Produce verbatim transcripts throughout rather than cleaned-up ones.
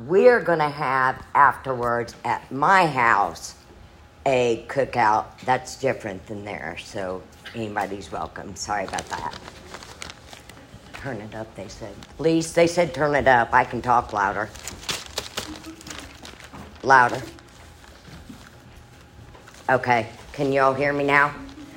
we're going to have afterwards at my house a cookout that's different than theirs, so anybody's welcome. Sorry about that. Turn it up, they said. Lise, they said turn it up. I can talk louder. Louder. Okay, can you all hear me now?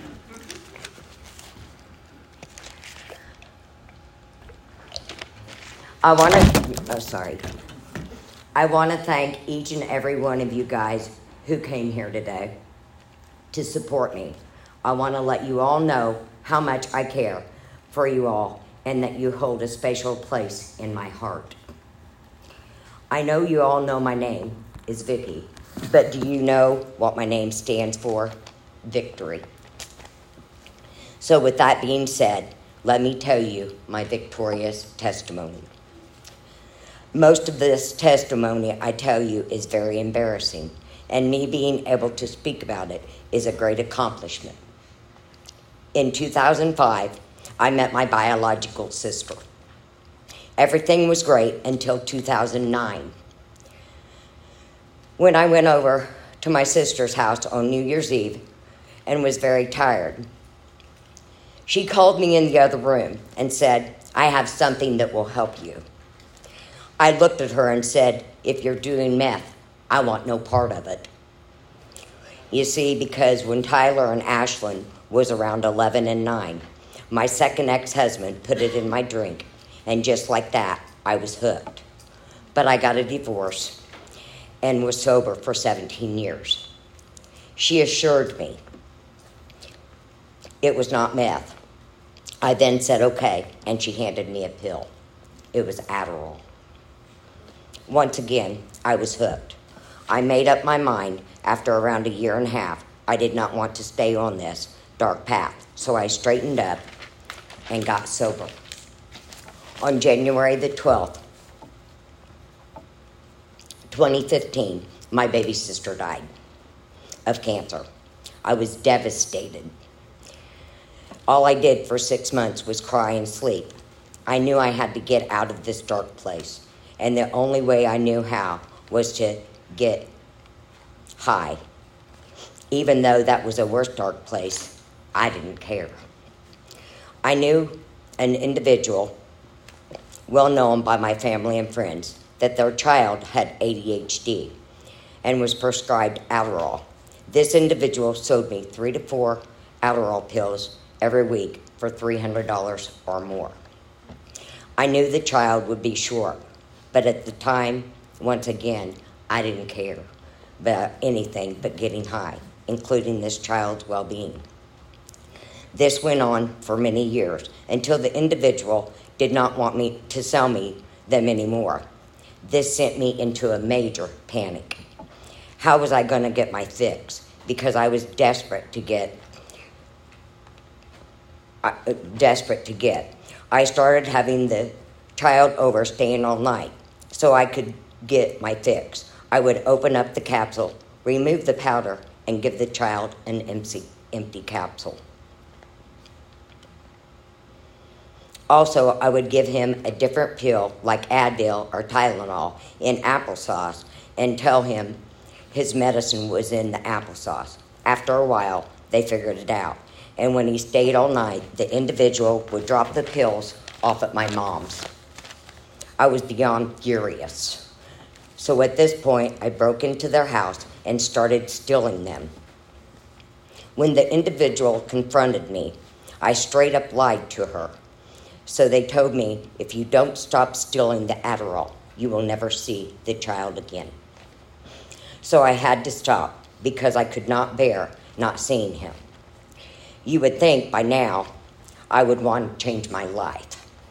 I want to, oh, sorry. I want to thank each and every one of you guys who came here today to support me. I want to let you all know how much I care for you all and that you hold a special place in my heart. I know you all know my name is Vicky, but do you know what my name stands for? Victory. So with that being said, let me tell you my victorious testimony. Most of this testimony, I tell you, is very embarrassing, and me being able to speak about it is a great accomplishment. In two thousand five, I met my biological sister. Everything was great until two thousand nine. When I went over to my sister's house on New Year's Eve and was very tired, she called me in the other room and said, "I have something that will help you." I looked at her and said, "If you're doing meth, I want no part of it." You see, because when Tyler and Ashlyn was around eleven and nine, my second ex-husband put it in my drink, and just like that, I was hooked. But I got a divorce and was sober for seventeen years. She assured me it was not meth. I then said, okay, and she handed me a pill. It was Adderall. Once again, I was hooked. I made up my mind after around a year and a half. I did not want to stay on this dark path, so I straightened up and got sober. On January the twelfth, twenty fifteen, my baby sister died of cancer. I was devastated. All I did for six months was cry and sleep. I knew I had to get out of this dark place. And the only way I knew how was to get high. Even though that was a worse dark place, I didn't care. I knew an individual, well known by my family and friends, that their child had A D H D and was prescribed Adderall. This individual sold me three to four Adderall pills every week for three hundred dollars or more. I knew the child would be short. But at the time, once again, I didn't care about anything but getting high, including this child's well-being. This went on for many years until the individual did not want me to sell me them anymore. This sent me into a major panic. How was I going to get my fix? Because I was desperate to get, uh, desperate to get. I started having the child over staying all night, so I could get my fix. I would open up the capsule, remove the powder, and give the child an empty, empty capsule. Also, I would give him a different pill like Advil or Tylenol in applesauce and tell him his medicine was in the applesauce. After a while, they figured it out. And when he stayed all night, the individual would drop the pills off at my mom's. I was beyond furious. So at this point, I broke into their house and started stealing them. When the individual confronted me, I straight up lied to her. So they told me, if you don't stop stealing the Adderall, you will never see the child again. So I had to stop because I could not bear not seeing him. You would think by now I would want to change my life.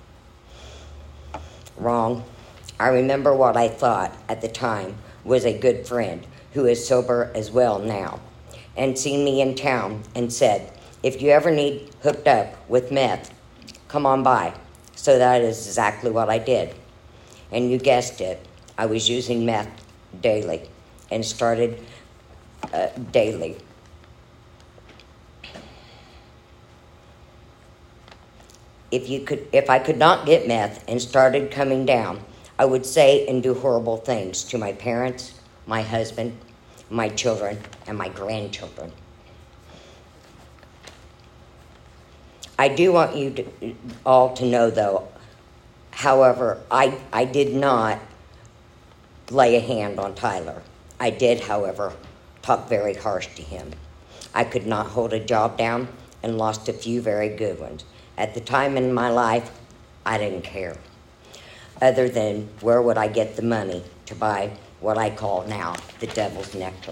Wrong. I remember what I thought at the time was a good friend who is sober as well now and seen me in town and said, if you ever need hooked up with meth, come on by. So that is exactly what I did. And you guessed it, I was using meth daily and started uh, daily. If you could, if I could not get meth and started coming down, I would say and do horrible things to my parents, my husband, my children, and my grandchildren. I do want you to, all to know, though, however, I, I did not lay a hand on Tyler. I did, however, talk very harsh to him. I could not hold a job down and lost a few very good ones. At the time in my life, I didn't care, other than where would I get the money to buy what I call now the devil's nectar.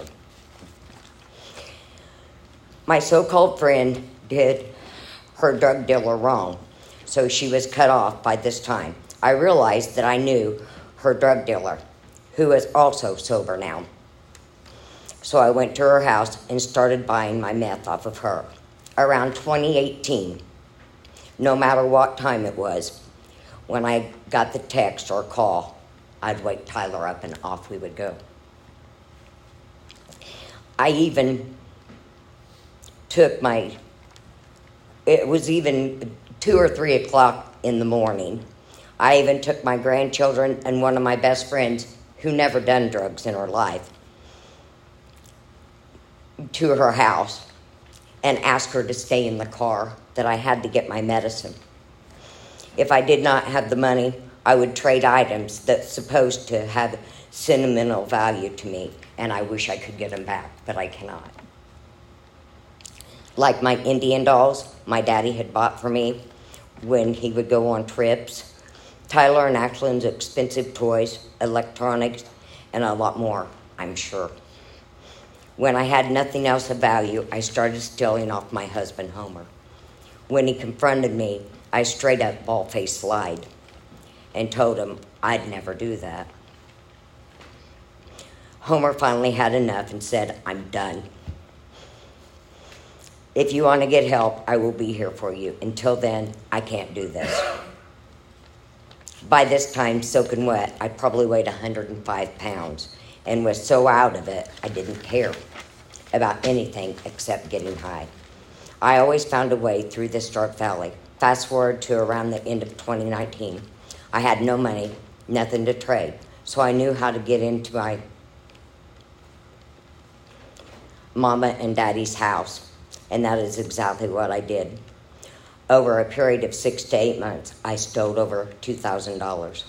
My so-called friend did her drug dealer wrong, so she was cut off by this time. I realized that I knew her drug dealer, who is also sober now. So I went to her house and started buying my meth off of her. Around twenty eighteen, no matter what time it was, when I got the text or call, I'd wake Tyler up and off we would go. I even took my, it was even two or three o'clock in the morning. I even took my grandchildren and one of my best friends, who never done drugs in her life, to her house and asked her to stay in the car, that I had to get my medicine. If I did not have the money, I would trade items that's supposed to have sentimental value to me, and I wish I could get them back, but I cannot. Like my Indian dolls my daddy had bought for me when he would go on trips, Tyler and Ashland's expensive toys, electronics, and a lot more, I'm sure. When I had nothing else of value, I started stealing off my husband, Homer. When he confronted me, I straight up bald-faced lied and told him I'd never do that. Homer finally had enough and said, I'm done. If you want to get help, I will be here for you. Until then, I can't do this. By this time, soaking wet, I probably weighed one hundred five pounds and was so out of it, I didn't care about anything except getting high. I always found a way through this dark valley. Fast forward to around the end of twenty nineteen. I had no money, nothing to trade, so I knew how to get into my mama and daddy's house, and that is exactly what I did. Over a period of six to eight months, I stole over two thousand dollars.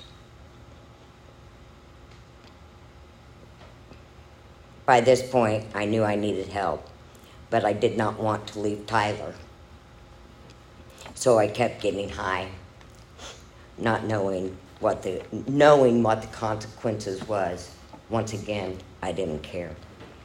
By this point, I knew I needed help, but I did not want to leave Tyler. So I kept getting high, not knowing what the knowing what the consequences was. Once again, I didn't care.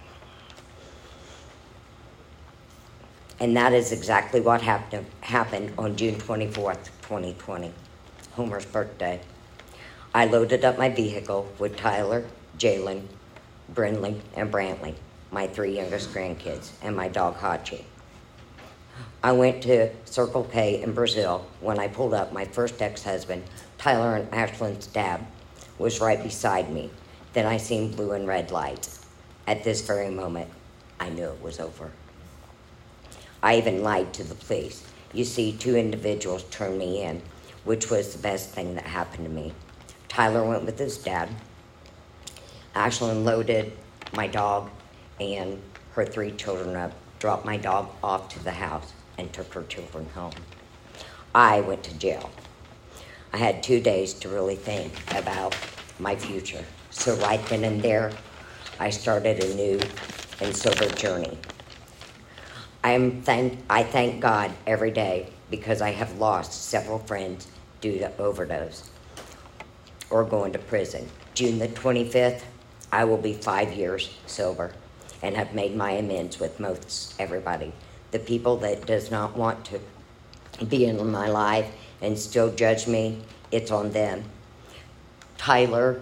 And that is exactly what happened, happened on June twenty-fourth, twenty twenty, Homer's birthday. I loaded up my vehicle with Tyler, Jalen, Brindley, and Brantley, my three youngest grandkids, and my dog Hachi. I went to Circle K in Brazil. When I pulled up, my first ex-husband, Tyler and Ashland's dad, was right beside me. Then I seen blue and red lights. At this very moment, I knew it was over. I even lied to the police. You see, two individuals turned me in, which was the best thing that happened to me. Tyler went with his dad. Ashland loaded my dog and her three children up, dropped my dog off to the house, and took her children home. I went to jail. I had two days to really think about my future. So right then and there, I started a new and sober journey. I am thank I thank God every day because I have lost several friends due to overdose or going to prison. June the twenty-fifth, I will be five years sober and have made my amends with most everybody. The people that does not want to be in my life and still judge me, it's on them. Tyler,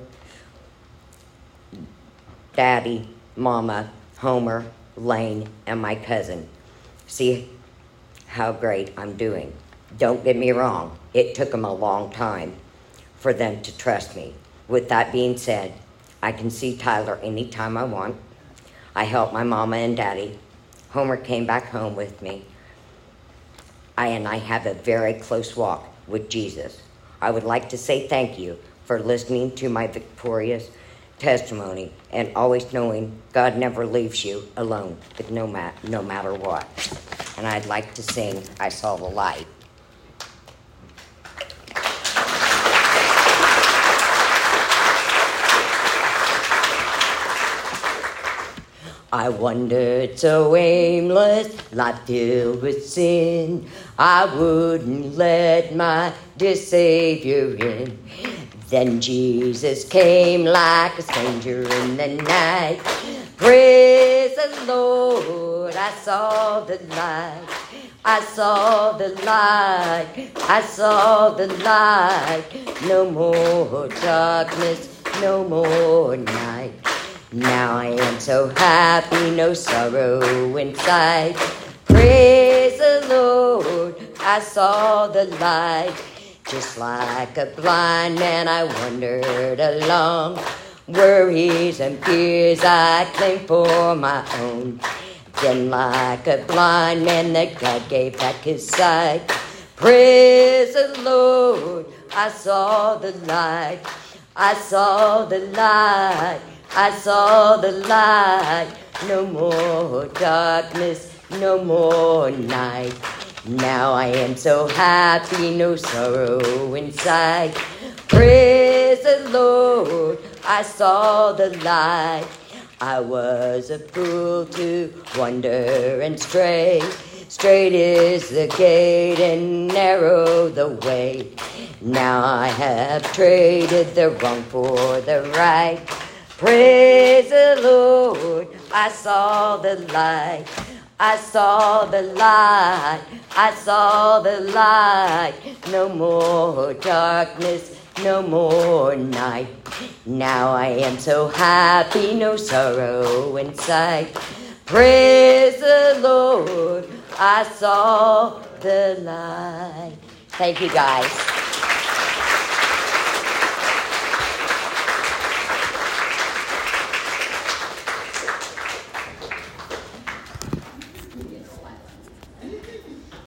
Daddy, Mama, Homer, Lane, and my cousin. See how great I'm doing. Don't get me wrong, it took them a long time for them to trust me. With that being said, I can see Tyler anytime I want. I help my mama and daddy. Homer came back home with me. I and I have a very close walk with Jesus. I would like to say thank you for listening to my victorious testimony and always knowing God never leaves you alone, but no, ma- no matter what. And I'd like to sing I Saw the Light. I wandered so aimless, life filled with sin. I wouldn't let my dear Savior in. Then Jesus came like a stranger in the night. Praise the Lord, I saw the light. I saw the light, I saw the light. No more darkness, no more night. Now I am so happy, no sorrow inside. Praise the Lord, I saw the light. Just like a blind man I wandered along. Worries and fears I claimed for my own. Then like a blind man that God gave back his sight. Praise the Lord, I saw the light. I saw the light. I saw the light. No more darkness, no more night. Now I am so happy, no sorrow inside. Praise the Lord, I saw the light. I was a fool to wander and stray. Straight is the gate and narrow the way. Now I have traded the wrong for the right. Praise the Lord, I saw the light. I saw the light, I saw the light. No more darkness, no more night. Now I am so happy, no sorrow inside. Praise the Lord, I saw the light. Thank you, guys.